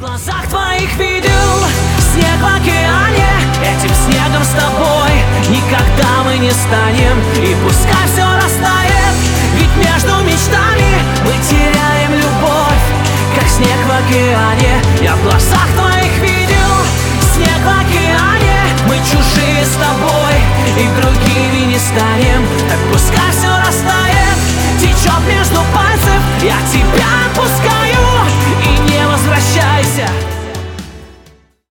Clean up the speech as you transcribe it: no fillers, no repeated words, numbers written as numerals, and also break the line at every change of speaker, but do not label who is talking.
глазах твоих видел снег в океане. Этим снегом с тобой никогда мы не станем. И пусть